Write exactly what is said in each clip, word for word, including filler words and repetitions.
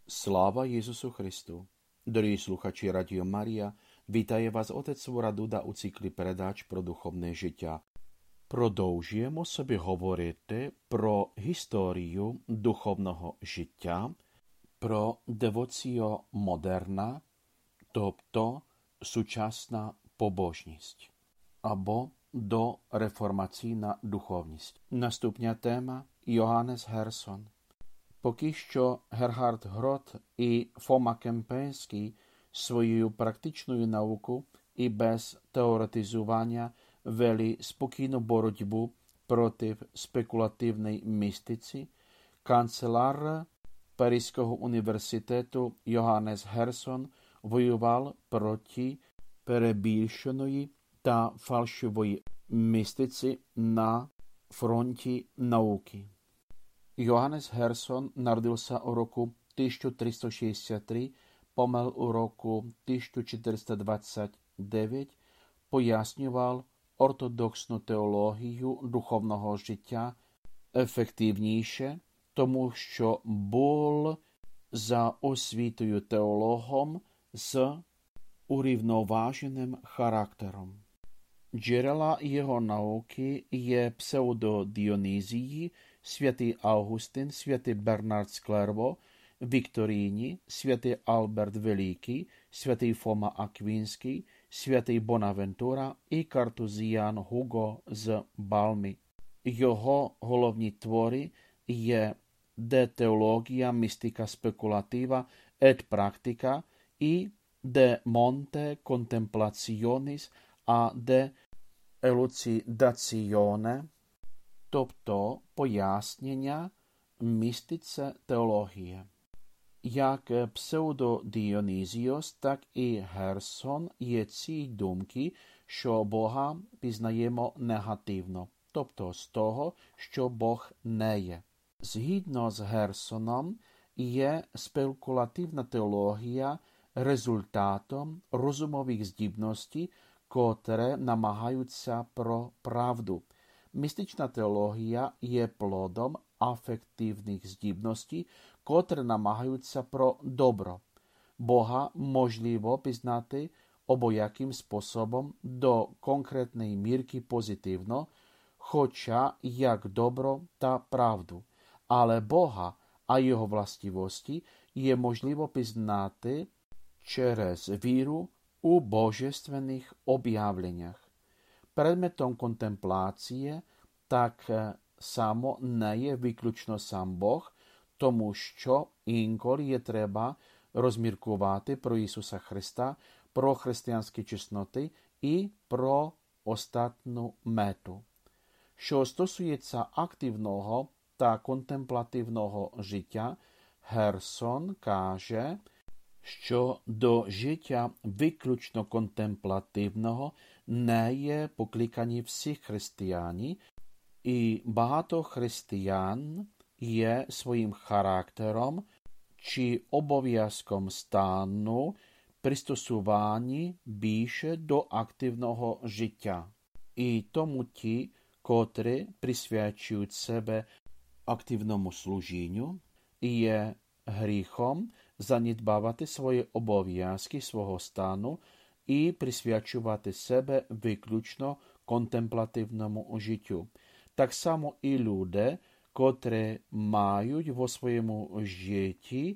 Sláva Jezusu Christu. Doroгі слухачі Радіо Марія, вітає вас отець Свора Дуда у циклі передач про духовне життя. Продовжуємо собі говорити про історію духовного життя, про девоціо модерна, тобто сучасна побожність, або дореформаційна духовність. Наступна тема – Йоганнес Герсон. Поки що Герхард Грот і Фома Кемпенський своєю практичною наукою і без теоретизування вели спокійну боротьбу проти спекулятивної містиці, канцелар Паризького університету Йоганнес Герсон воював проти перебільшеної та фальшивої містиці на фронті науки. Йоганнес Герсон народився у року тисяча триста шістдесят три, помер у року тисяча чотириста двадцять дев'ять, пояснював ортодоксну теологію духовного життя ефективніше, тому що був за освітою теологом з урівноваженим характером. Джерела його науки є псевдодіонізії, святий Августин, святий Бернард з Клерво, Вікторіні, святий Альберт Великий, святий Фома Аквінський, святий Бонавентура і картузіян Гуго з Балми. Його головні твори є «De Theologia Mystica Speculativa et Practica» і «De Monte Contemplationis a de Elucidazione», тобто пояснення містице теології. Як псевдодіонізіос, так і Герсон є ці думки, що Бога пізнаємо негативно, тобто з того, що Бог не є. Згідно з Герсоном, є спекулятивна теологія результатом розумових здібностей, котре намагаються про правду. Містична теологія є плодом афективних здібностей, котре намагаються про добро. Бога можливо пізнати обояким способом до конкретної мірки позитивно, хоча як добро та правду. Але Бога, а його властивості є можливо пізнати через віру у божественних об'явленнях. Предметом контемплації так само не є виключно сам Бог, тому що інколи є треба розміркувати про Ісуса Христа, про християнські чесноти і про остатню мету. Що стосується активного та контемплативного життя, Герсон каже, що до життя виключно контемплативного не є покликані всі християни, і багато християн є своїм характером чи обов'язком стану пристосувані більше до активного життя. І тому ті, котрі присвячують себе активному служінню, є гріхом занедбавати свої обов'язки свого стану і присвячувати себе виключно контемплативному життю. Так само і люди, котрі мають во своєму житті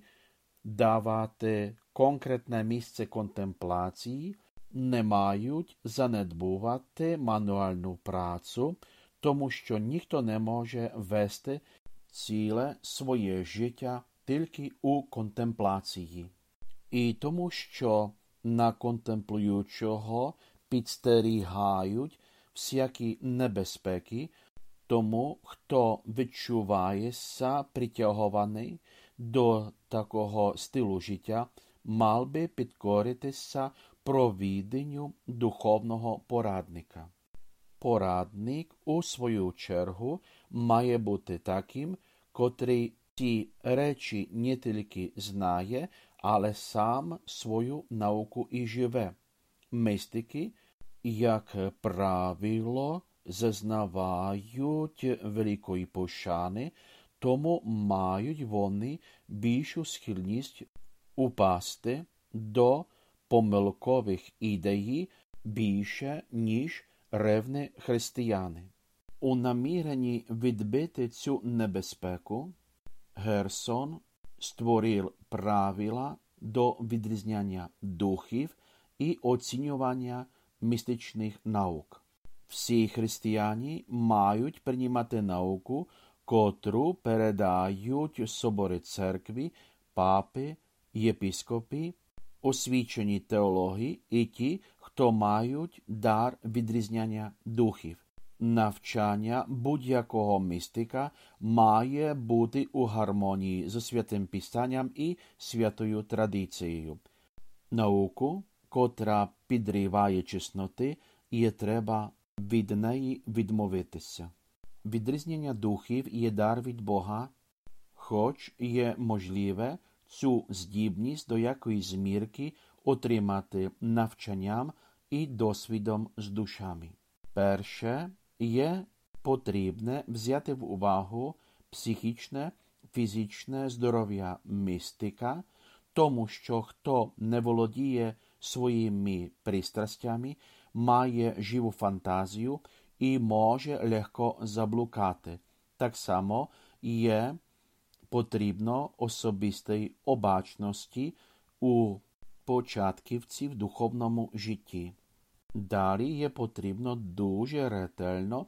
давати конкретне місце контемплації, не мають занедбувати мануальну працю, тому що ніхто не може вести ціле своє життя тільки у контемплації. І тому, що на контемплюючого підстерігають всякі небезпеки, тому, хто відчувається притягований до такого стилу життя, мав би підкоритися провіденню духовного порадника. Порадник, у свою чергу, має бути таким, котрий ці речі не тільки знає, але сам свою науку і живе. Містики, як правило, зазнавають великої пошани, тому мають вони більшу схильність упасти до помилкових ідей більше, ніж ревні християни. У наміренні відбити цю небезпеку Герсон створив правила до відрізняння духів і оцінювання містичних наук. Всі християни мають приймати науку, котру передають собори церкви, папи, єпископи, освічені теологи і ті, хто мають дар відрізняння духів. Навчання будь-якого містика має бути у гармонії з Святим Писанням і святою традицією. Науку, котра підриває чесноти, є треба від неї відмовитися. Відрізняння духів є дар від Бога, хоч є можливе цю здібність до якоїсь мірки отримати навчанням і досвідом з душами. Перше, є потрібне взяти в увагу психічне, фізичне здоров'я містика, тому що хто не володіє своїми пристрастями, має живу фантазію і може легко заблукати. Так само є потрібно особистої обачності у початківці в духовному житті. Далі є потрібно дуже ретельно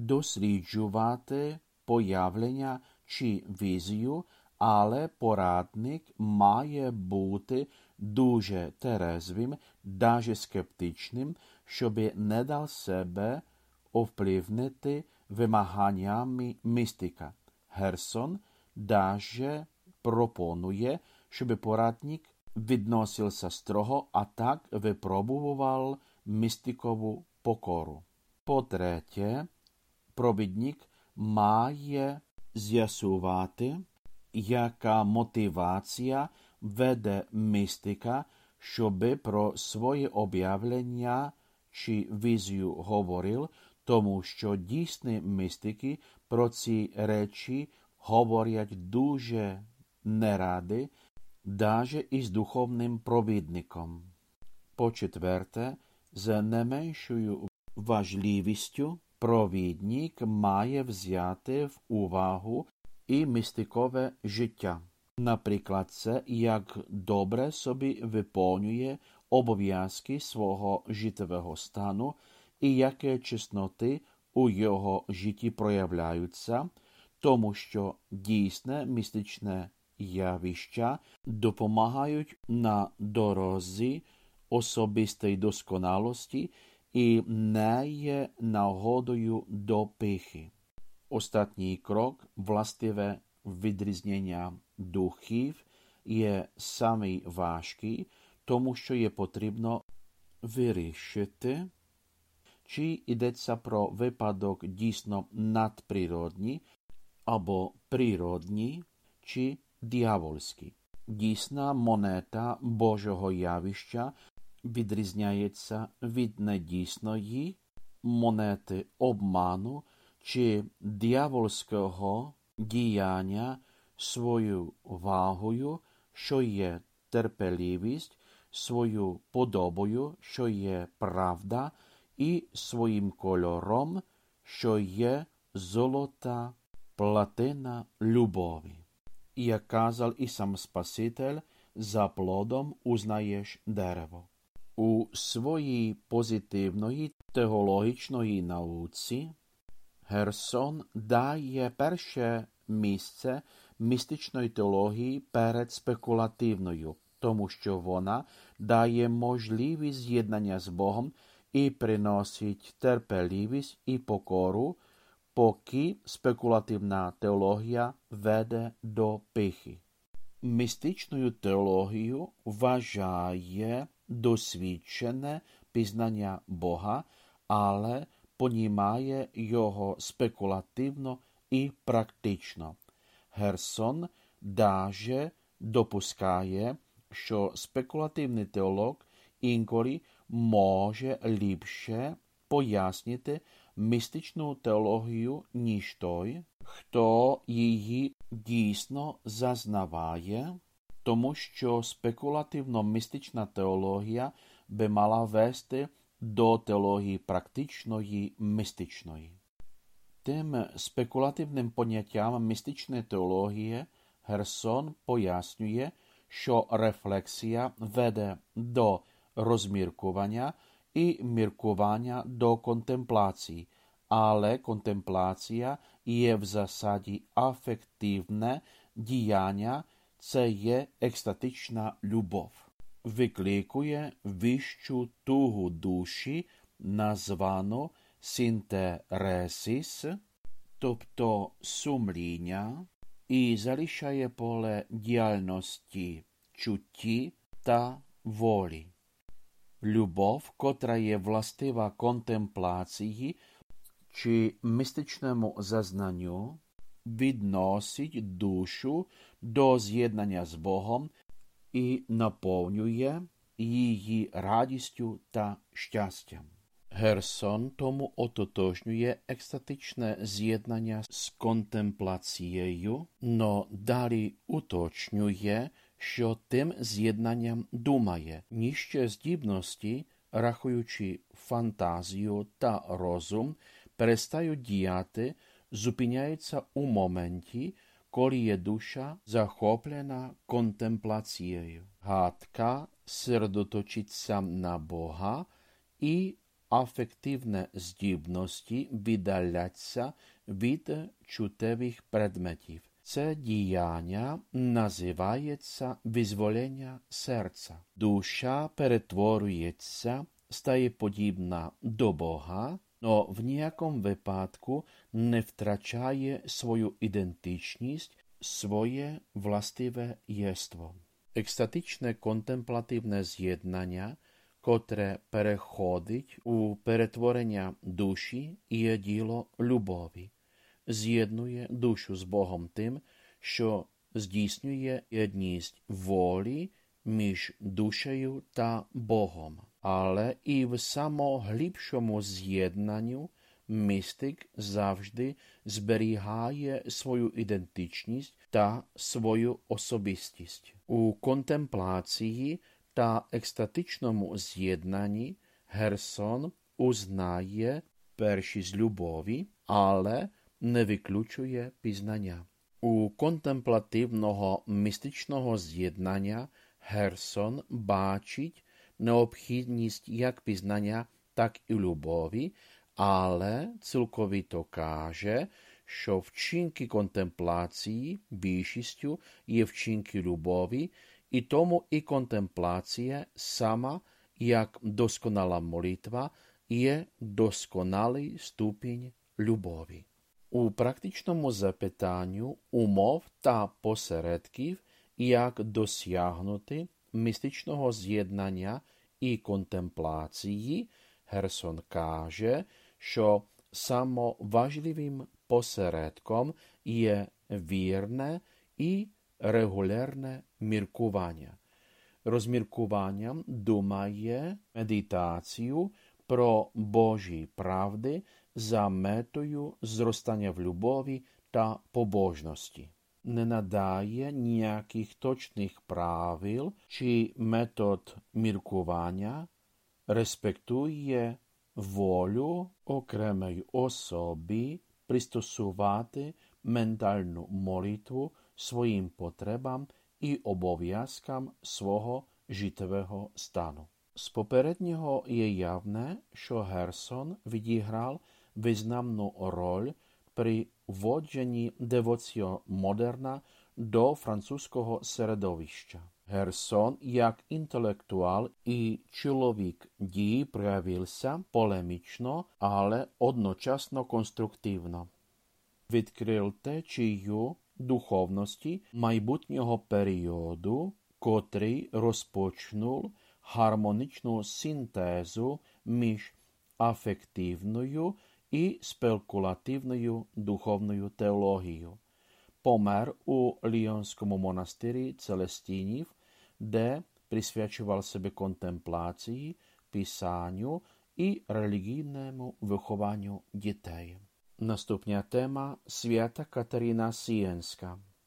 досліджувати появлення чи візію, але порадник має бути дуже терезвим, даже скептичним, щоб не дав себе овпливнити вимаганнями містика. Герсон даже пропонує, щоб порадник відносився строго, а так випробував містикову покору. По-третє, провідник має з'ясувати, яка мотивація веде містика, щоби про своє об'явлення чи візію говорив, тому що дійсні містики про ці речі говорять дуже неради, даже із духовним провідником. По-четверте, з не меншою важливістю провідник має взяти в увагу і містикове життя. Наприклад, це як добре собі виконує обов'язки свого життєвого стану і які чесноти у його житті проявляються, тому що дійсне містичне явища допомагають на дорозі особистої досконалості і не є нагодою до пихи. Остатній крок, властиве відрізнення духів, є самий важкий, тому що є потрібно вирішити, чи йдеться про випадок дійсно надприродній або природній, чи дьявольський. Дійсна монета Божого явища відрізняється від недійсної монети обману чи дьявольського діяння свою вагою, що є терпеливість, свою подобою, що є правда, і своїм кольором, що є золота платина любові. І як казав і сам Спаситель, за плодом узнаєш дерево. У своїй позитивної теологічної науці Герсон дає перше місце містичної теології перед спекулятивною, тому що вона дає можливість з'єднання з Богом і приносить терпеливість і покору, поки спекулятивна теологія веде до пихи. Містичною теологією вважає досвідчене пізнання Бога, але понімає його спекулятивно і практично. Герсон даже допускає, що спекулятивний теолог інколи може ліпше пояснити містичну теологію, ніж той, хто її Дійсно зазнаває, тому що спекулативно-містична теологія би мала вести до теології практичної, містичної. Тим спекулативним поняттям містичної теології Герсон пояснює, що рефлексія веде до розміркування і міркування до контемплації, але контемплація є в засаді афективне діяння, це є екстатична любов. Викликує вищу тугу душі, названу синтересис, тобто сумління, і залишає поле діяльності чутті та волі. Любов, котра є властива контемплації чи містичному зазнанню, відносить душу до з'єднання з Богом і наповнює її радістю та щастям. Герсон тому ототожнює екстатичне з'єднання з контемплацією, но далі уточнює, що тим з'єднанням думає. Ніжче здібності, рахуючи фантазію та розум, перестають діяти, зупиняються у моменті, коли є душа захоплена контемплацією. Гадка сердоточиться на Бога і афективне здібності віддаляться від чуттєвих предметів. Це діяння називається визволення серця. Душа перетворюється, стає подібна до Бога, но в ніякому випадку не втрачає свою ідентичність, своє властиве єство. Екстатичне контемплативне з'єднання, котре переходить у перетворення душі, є діло любові. З'єднує душу з Богом тим, що здійснює єдність волі між душею та Богом. Але і в самоглибшому з'єднанню містик завжди зберігає свою ідентичність та свою особистість. У контемплації та екстатичному з'єднанні Герсон узнає першість любові, але не виключує пізнання. У контемплативного містичного з'єднання Герсон бачить необхідність як пізнання, так і любові, але цілковито каже, що вчинки контемплації більшістю є вчинки любові, і тому і контемплація сама, як досконала молитва, є досконалий ступінь любові. У практичному запитанню умов та посередків, як досягнути містичного з'єднання і контемплації, Герсон каже, що самоважливим посередком є вірне і регулярне міркування. Розміркуванням думає медитацію про Божі правди за метою зростання в любові та побожності. Не надає ніяких точних правил чи метод міркування, респектує волю окремої особи пристосувати ментальну молитву своїм потребам і обов'язкам свого життєвого стану. З попереднього є явне, що Герсон відіграв визнамну роль при вводженні девоціо модерна до французького середовища. Герсон, як інтелектуал і чоловік дії, проявився полемічно, але одночасно конструктивно. Відкрив течію духовності майбутнього періоду, котрий розпочнув гармонічну синтезу між афективною і спекулятивною духовною теологією. Помер у Ліонському монастирі Целестинів, де присвячував себе контемплації, писанню і релігійному вихованню дітей. Наступна тема – Свята Катерина Сієнська.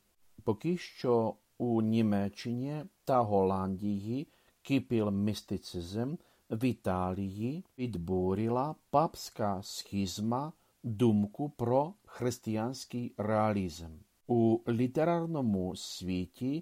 Поки що у Німеччині та Голландії кипів містицизм, в Італії підбурила папська схизма думку про християнський реалізм. У літерарному світі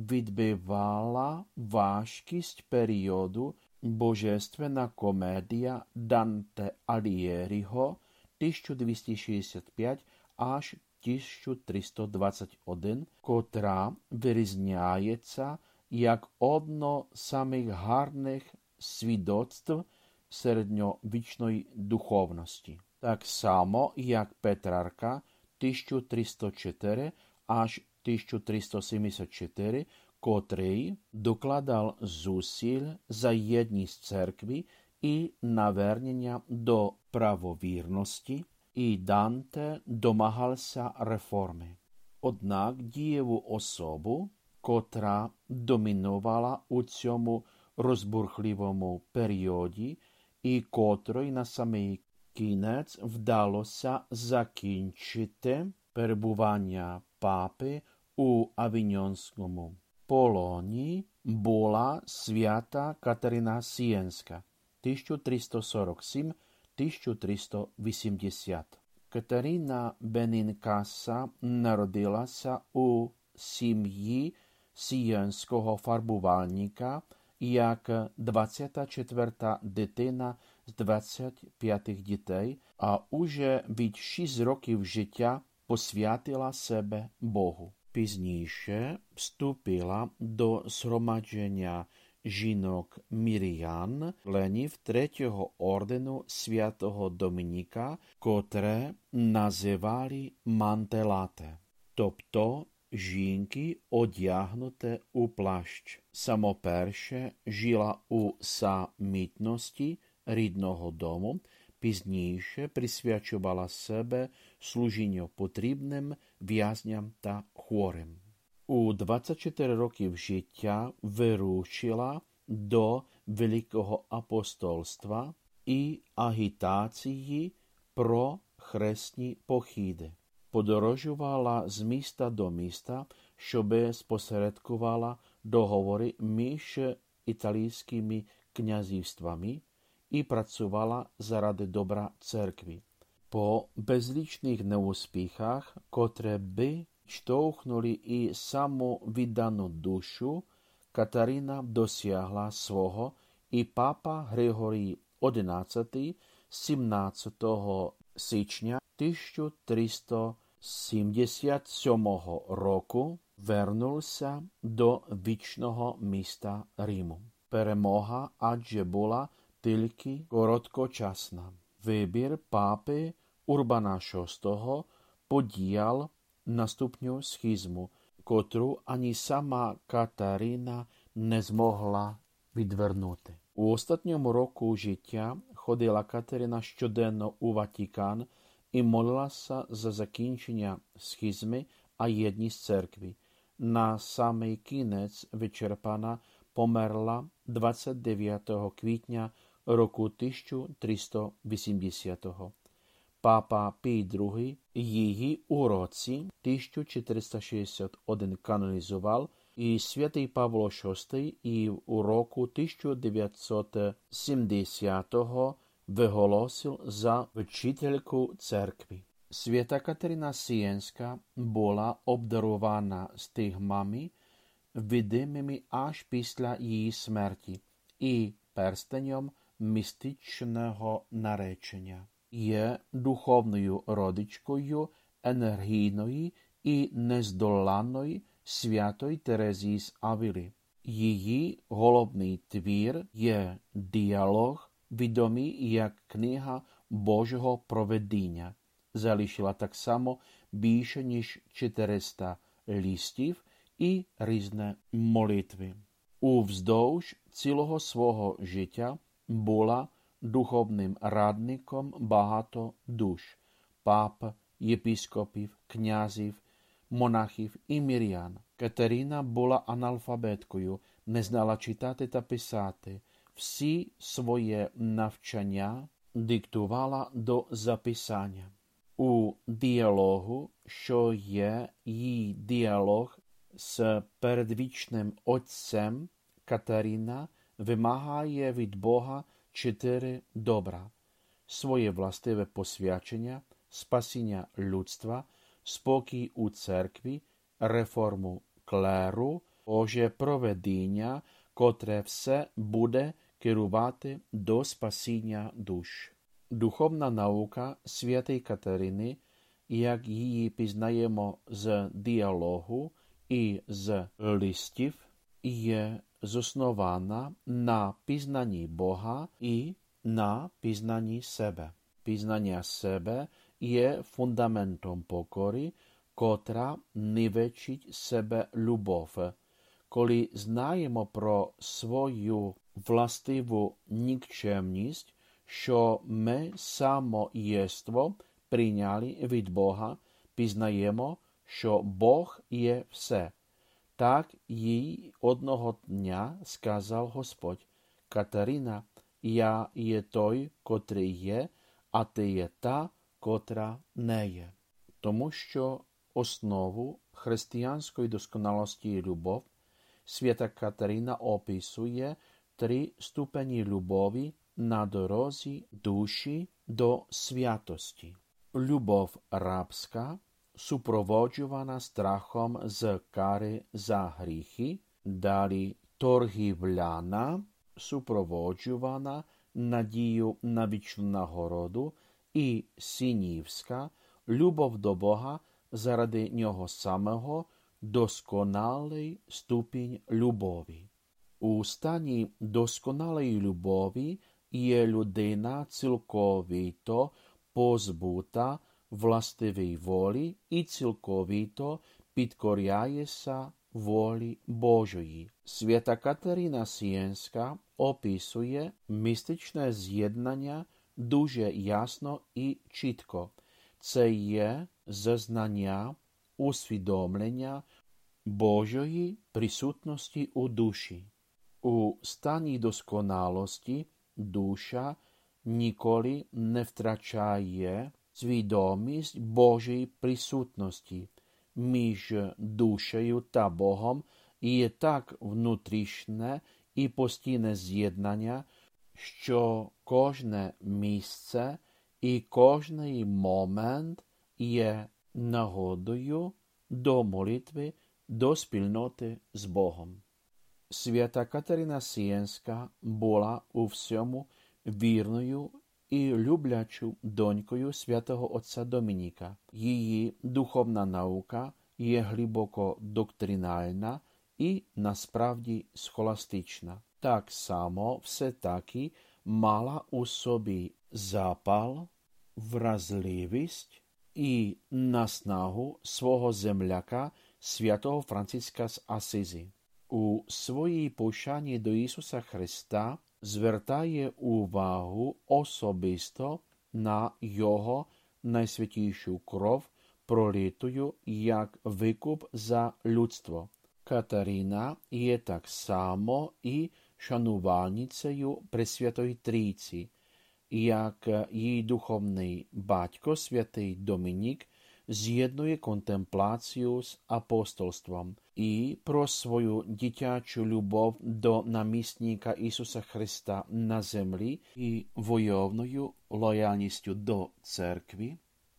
відбивала важкість періоду божественна комедія Данте Алієріго тисяча двісті шістдесят п'ять аж тисяча триста двадцять один, котра вирізняється як одно з самих гарних свідоцтв середньовічної духовності. Так само, як Петрарка тисяча триста чотири аж тисяча триста сімдесят чотири, котрий докладав зусиль за єдність церкви і навернення до правовірності, і Данте домагався реформи. Однак дієву особу, котра домінувала у цьому розбурхливому періоді і котрої на самий кінець вдалося закінчити перебування папи у Авіньйонському полоні, була свята Катерина Сієнська тисяча триста сорок сім - тисяча триста вісімдесят. Катерина Бенінкаса народилася у сім'ї сієнського фарбувальника як двадцята четверта дитина з двадцяти п'яти дітей, а уже від шість років життя посвятила себе Богу. Пізніше вступила до згромадження жінок Міріян, членів третього ордену святого Домініка, котре називали мантелате, тобто жінки, одягнуте у плащ. Самоперше жила у самітності рідного дому, пізніше присвячувала себе служінню потрібним в'язням та хворим. У двадцять чотири років життя вирушила до Великого апостольства і агітації про хресні похіди. Подорожувала з міста до міста, щоб спосередкувала договори між італійськими князівствами і працювала заради добра церкви. По безлічних неуспіхах, котре би штовхнули і самовіддану душу, Катерина досягла свого, і папа Григорій одинадцятий сімнадцятого січня тисяча триста сімдесят сьомого року вернувся до вічного міста Риму. Перемога адже була тільки короткочасна. Вибір папи Урбана шостого подіяв наступну схизму, котру ані сама Катерина не змогла відвернути. У останньому року життя ходила Катерина щоденно у Ватикан і молилася за закінчення схизми а єдність церкви. На самий кінець вичерпана померла двадцять дев'ятого квітня року тисяча триста вісімдесятого. Папа Пій другий її у році тисяча чотириста шістдесят один канонізував, і святий Павло шостий і у року тисяча дев'ятсот сімдесятого виголосив за вчительку церкви. Свята Катерина Сієнська була обдарована стигмами, видимими аж після її смерті, і перстенем містичного наречення. Є духовною родичкою енергійної і нездоланної святої Терезії з Авили. Її головний твір є діалог, відомий як книга Божого провидіння. Залишила так само більше ніж чотириста листів і різні молитви. Уздовж цілого свого життя була духовним радником багато душ – пап, єпископів, князів, монахів і мирян. Катерина була аналфабеткою, не знала читати та писати. Всі своє навчання диктувала до записання. У діалогу, що є її діалог s predvíčným Otcem Katarina вимагає від Бога чотири добра: своє властиве посвячення, спасіння людства, спокій у церкві, реформу клеру, Боже проведіння, котре все буде керувати до спасіння душ. Духовна наука святої Катерини, як її пізнаємо з діалогу і з листів, є заснована на пізнанні Бога і на пізнанні себе. Пізнання себе є фундаментом покори, котра нивечить себе любов. Коли знаємо про свою властиву нікчемність, що ми самоєство прийняли від Бога, пізнаємо, що Бог є все. Так їй одного дня сказав Господь: Катерина, я є той, котрий є, а ти є та, котра не є. Тому що основу християнської досконалості і любов свята Катерина описує три ступені любові на дорозі душі до святості. Любов рабська, супроводжувана страхом з кари за гріхи, далі торгівляна, супроводжувана надію на вічну нагороду, і синівська, любов до Бога заради нього самого, досконалий ступінь любові. У стані досконалої любові є людина цілковито позбута властивій волі і цілковито підкоряється волі Божої. Свята Катерина Сієнська описує містичне з'єднання дуже ясно і чітко. Це є зазнання, усвідомлення Божої присутності у душі. У стані досконалості душа ніколи не втрачає свідомість Божої присутності. Між душею та Богом є так внутрішнє і постійне з'єднання, що кожне місце і кожний момент є нагодою до молитви, до спільноти з Богом. Свята Катерина Сієнська була у всьому вірною і люблячу донькою святого отця Домініка. Її духовна наука є глибоко доктринальна і насправді схоластична. Так само все-таки мала у собі запал, вразливість і наснагу свого земляка святого Франциска з Асизі. У своїй пошані до Ісуса Христа звертає увагу особисто на Його найсвятішу кров, пролитою як викуп за людство. Катерина є так само і шанувальницею Пресвятої Трійці, як її духовний батько святий Домінік з'єднує контемплацію з апостольством і про свою дитячу любов до намісника Ісуса Христа на землі і войовною лояльністю до церкви,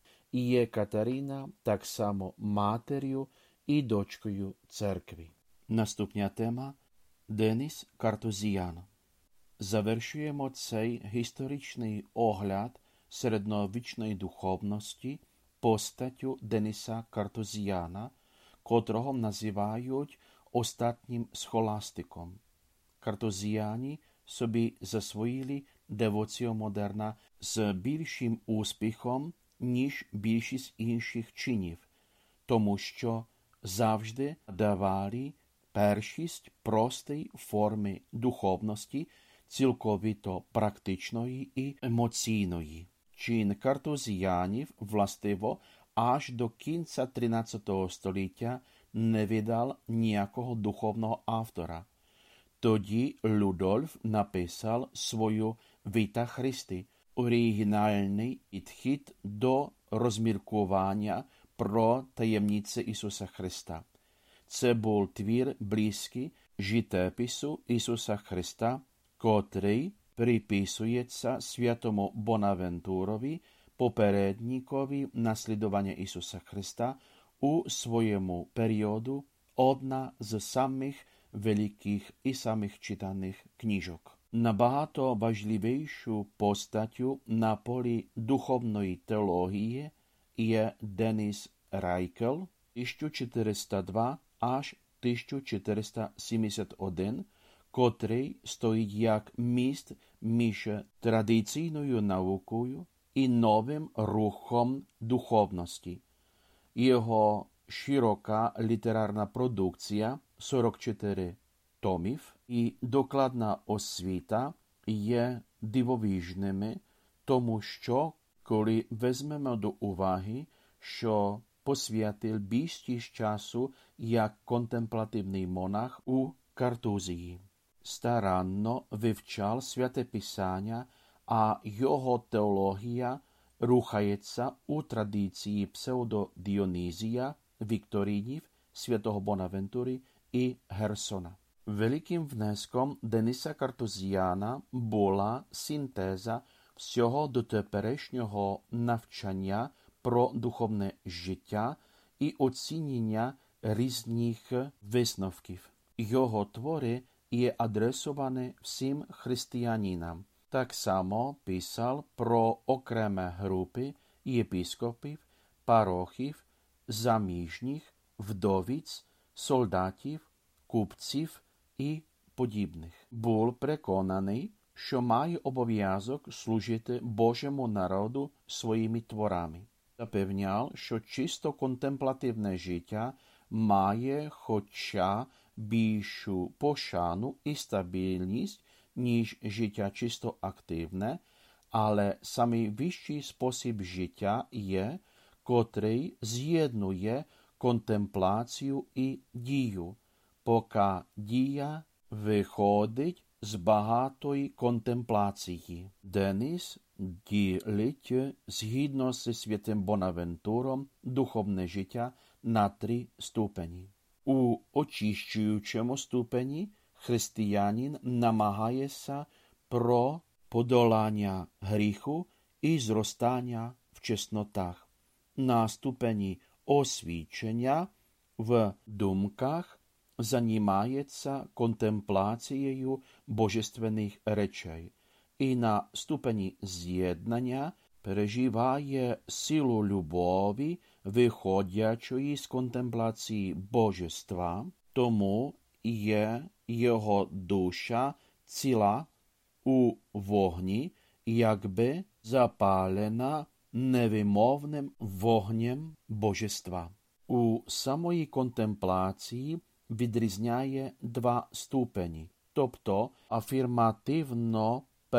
є Катерина так само матер'ю і дочкою церкви. Наступна тема – Деніс Картузіян. Завершуємо цей історичний огляд середньовічної духовності постаттю Деніса Картузіяна, котрого називають остатнім схоластиком. Картузіяні собі засвоїли девоціо модерна з більшим успіхом, ніж більшість інших чинів, тому що завжди давали першість простій форми духовності, цілковито практичної і емоційної. Чин картузіянів, властиво, аж до кінця тринадцятого століття не видав ніякого духовного автора. Тоді Людольф написав свою «Віта Христи», оригінальний підхід до розміркування про таємниці Ісуса Христа. Це був твір близький житепису Ісуса Христа, котрий приписується святому Бонавентурові, попередникові наслідування Ісуса Христа у своєму періоду, одна з самих великих і самих читаних книжок. Набагато важливейшу постаттю на полі духовної теології є Деніс Райкел тисяча чотириста два аж тисяча чотириста сімдесят один, котрий стоїть як міст між традиційною наукою і новим рухом духовності. Його широка літерарна продукція, сорок чотири томів, і докладна освіта є дивовижними, тому що, коли візьмемо до уваги, що посвятив більшість часу як контемплативний монах у Картузії. Старанно вивчав святе писання, а його теологія рухається у традиції псевдодіонізія, Вікторінів, святого Бонавентури і Герсона. Великим внеском Дениса Картузіана була синтеза всього дотеперішнього навчання про духовне життя і оцінення різних висновків. Його твори є адресовані всім християнинам. Так само писав про окремі групи єпископів, парохів, заміжніх, вдовиць, солдатів, купців і подібних. Був переконаний, що має обов'язок служити Божому народу своїми творами. Запевняв, що чисто контемплативне життя має хоча більшу пошану і стабільність, ніж життя чисто активне, але самий вищий спосіб життя є, котрий з'єднує контемплацію і дію, поки дія виходить з багатої контемплації. Деніс ділить згідно зі святим Бонавентуром духовне життя на три ступені. У очищуючому ступені християнин намагається про подолання гріху і зростання в чеснотах. На ступені освічення в думках займається контемплацією божественних речей і на ступені з'єднання переживає силу любові, виходячої з контемплації божества, тому є його душа ціла у вогні, якби запалена невимовним вогнем божества. У самої контемплації відрізняє два ступені, тобто афірмативно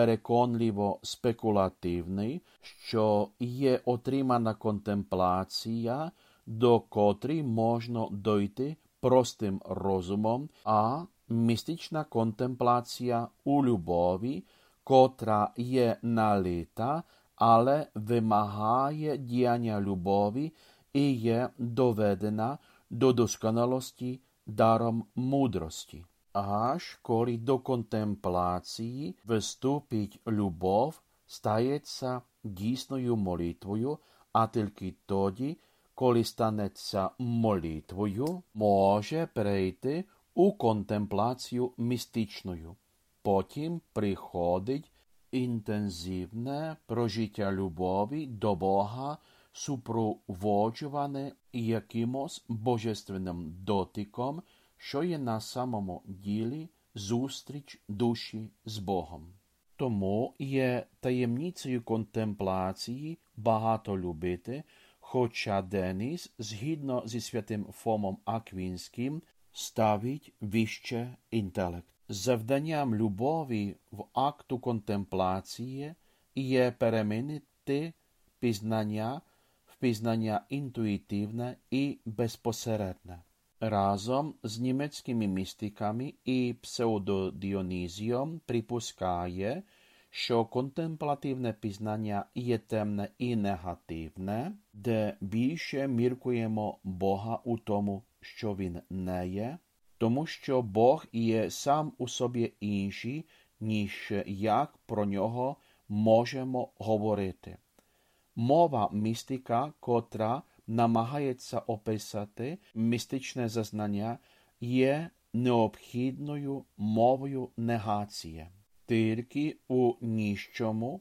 переконливо-спекулятивний, що є отримана контемплація, до котрої можна дойти простим розумом, а містична контемплація у любові, котра є налита, але вимагає діяння любові і є доведена до досконалості даром мудрості. Аж коли до контемплації вступить любов, стається дійсною молитвою, а тільки тоді, коли станеться молитвою, може перейти у контемплацію містичною. Потім приходить інтенсивне прожиття любові до Бога, супроводжуване якимось божественним дотиком, що є на самому ділі зустріч душі з Богом. Тому є таємницею контемплації багато любити, хоча Деніс, згідно зі святим Фомом Аквінським, ставить вище інтелект. Завданням любові в акту контемплації є перемінити пізнання в пізнання інтуїтивне і безпосередне. Разом з німецькими містиками і псевдодіонізієм припускає, що контемплативне пізнання є темне і негативне, де більше міркуємо Бога у тому, що він не є, тому що Бог є сам у собі інший, ніж як про нього можемо говорити. Мова містика, котра намагається описати містичне зазнання, є необхідною мовою негації. Тільки у ніщому,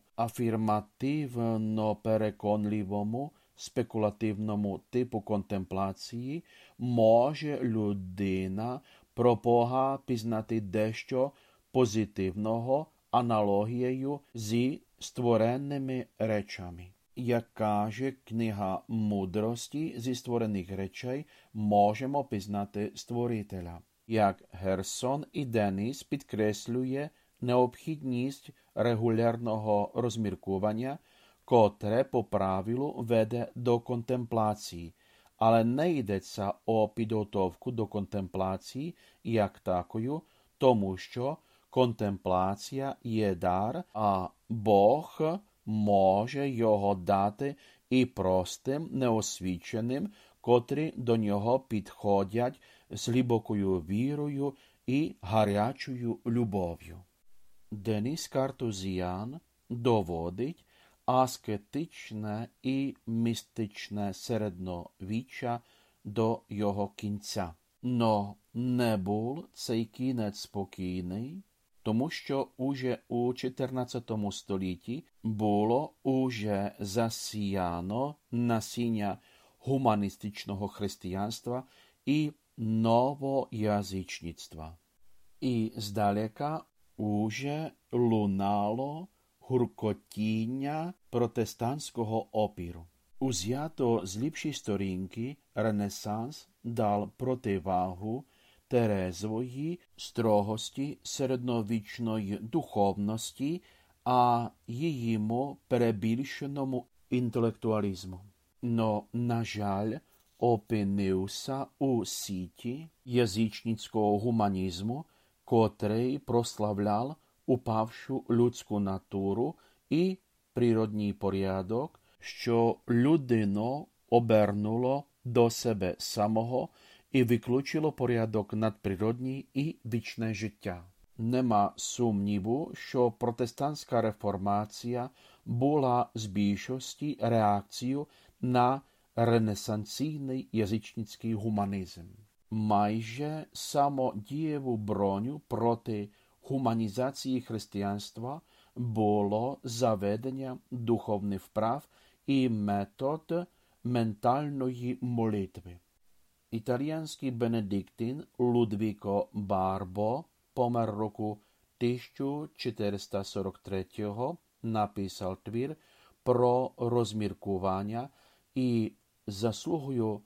афірмативно-переконливому, спекулятивному типу контемплації може людина про Бога пізнати дещо позитивного аналогією зі створеними речами. Як каже книга мудрості, зі створених речей можемо пізнати Створителя. Як Герсон і Деніс підкреслює необхідність регулярного розміркування, котре по правилу веде до контемплації, але не йдеться о підготовку до контемплації як такою, тому що контемплація є дар, а Бог може його дати і простим, неосвіченим, котрі до нього підходять з глибокою вірою і гарячою любов'ю. Деніс Картузіан доводить аскетичне і містичне середньовіччя до його кінця. Но не був цей кінець спокійний, тому що уже у чотирнадцятому столітті було уже засіяно насіння гуманістичного християнства і новоязичництва. І здалека уже лунало гуркотіння протестантського опіру. Узято з ліпшої сторінки Ренесанс дав противагу терезової строгості середньовічної духовності, а їїму перебільшеному інтелектуалізму. Но, на жаль, опинився у сіті язичницького гуманізму, котрий прославляв упавшу людську натуру і природній порядок, що людину обернуло до себе самого і виключило порядок надприродній і вічне життя. Нема сумніву, що протестантська реформація була з більшості реакцією на ренесансійний язичницький гуманізм. Майже самодієву броню проти гуманізації християнства було заведення духовних вправ і метод ментальної молитви. Італійський бенедиктин Людвіко Барбо помер року тисяча чотириста сорок третього, написав твір про розміркування і заслугою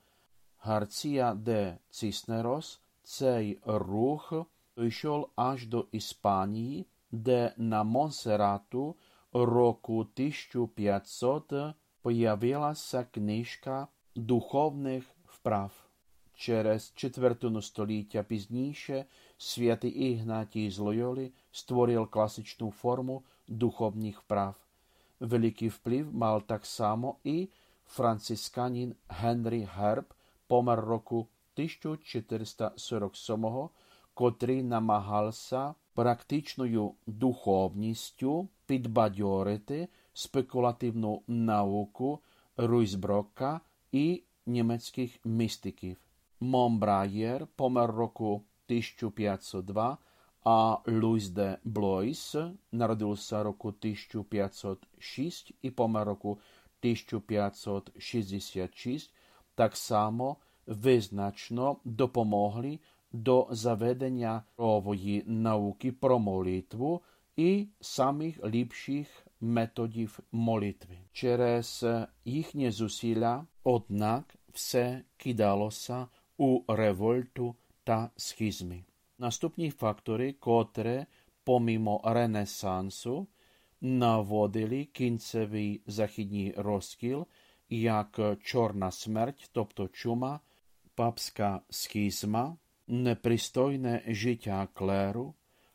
Гарція де Циснерос цей рух дійшов аж до Іспанії, де на Монсеррату року тисяча п'ятсот появилася книжка духовних вправ. Через четвертину століття пізніше святий Ігнатій з Лойоли створив класичну форму духовних вправ. Великий вплив мав так само і францисканин Генрі Герб, помер року тисяча чотириста сорок сьомого, котрий намагався практичною духовністю підбадьорити спекулятивну науку Руйсброка і німецьких містиків. Монбраєр помер року тисяча п'ятсот два, а Луїс де Блойс народився року тисяча п'ятсот шість і помер року тисяча п'ятсот шістдесят шість, так само визначно допомогли до заведення нової науки про молитву і самих ліпших методів молитви. Через їхні зусилля, однак, все кидалося у револьту та схизми. Наступні фактори, котрі, помимо Ренесансу, наводили кінцевий західний розкіл, як чорна смерть, тобто чума, папська схизма, непристойне життя клеру,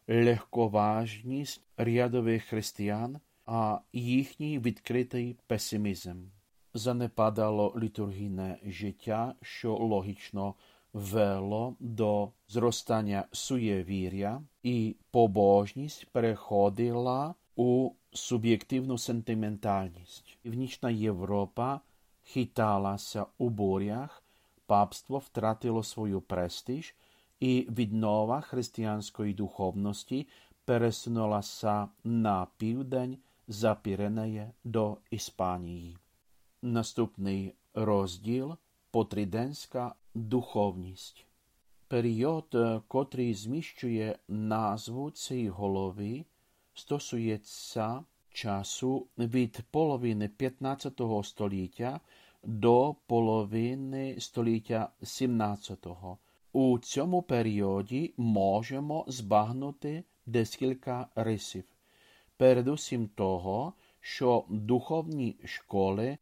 легковажність рядових християн, а їхній відкритий песимізм. Занепадало літургійне життя, що логічно вело до зростання суєвір'я, і побожність переходила у суб'єктивну сентиментальність. Північна Європа хиталася у бурях, папство втратило свою престиж, і віднова християнської духовності пересунулася на південь за Піренеї до Іспанії. Наступний розділ – потриденська духовність. Період, котрий зміщує назву цієї голови, стосується часу від половини п'ятнадцятого століття до половини століття сімнадцятого. У цьому періоді можемо збагнути декілька рисів. Передусім того, що духовні школи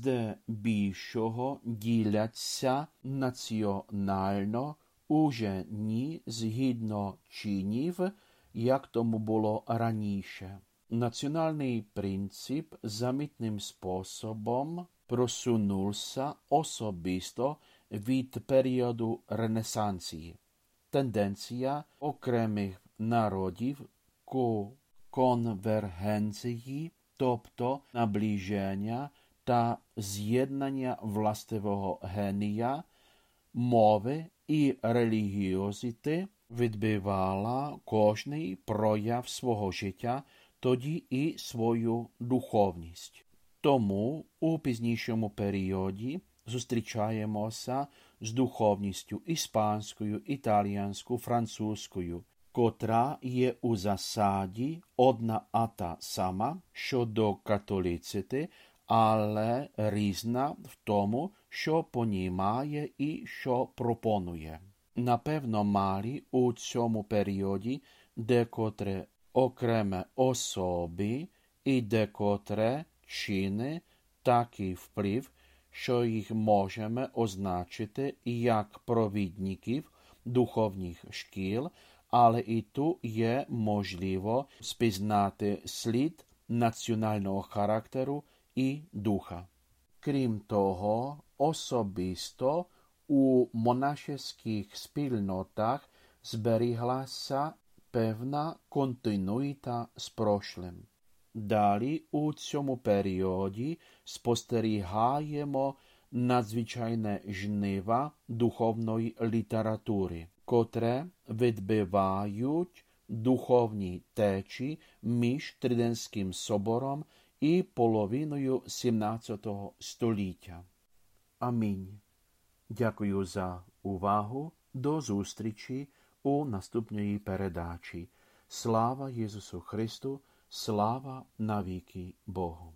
здебільшого діляться національно уже не згідно чинів, як тому було раніше. Національний принцип замітним способом просунувся особисто від періоду Ренесансії. Тенденція окремих народів ку конвергенції, тобто наближення та з'єднання властивого генія, мови і релігіозити, відбивала кожний прояв свого життя, тоді і свою духовність. Тому у пізнішому періоді зустрічаємося з духовністю іспанською, італійською, французькою, котра є у засаді одна а та сама щодо католицити, але різна в тому, що понімає і що пропонує. Напевно, мали у цьому періоді декотре окреме особи і декотре чини такий вплив, що їх можемо означити як провідників духовних шкіл, але і тут є можливо спізнати слід національного характеру і духа. Крім того, особисто у монашеських спільнотах зберіглася певна континуїта з прошлим. Далі у цьому періоді спостерігаємо надзвичайне жнива духовної літератури, котре відбивають духовні течі між Триденським собором і половиною сімнадцятого століття. Амінь. Дякую за увагу. До зустрічі у наступній передачі. Слава Ісусу Христу! Слава навіки Богу!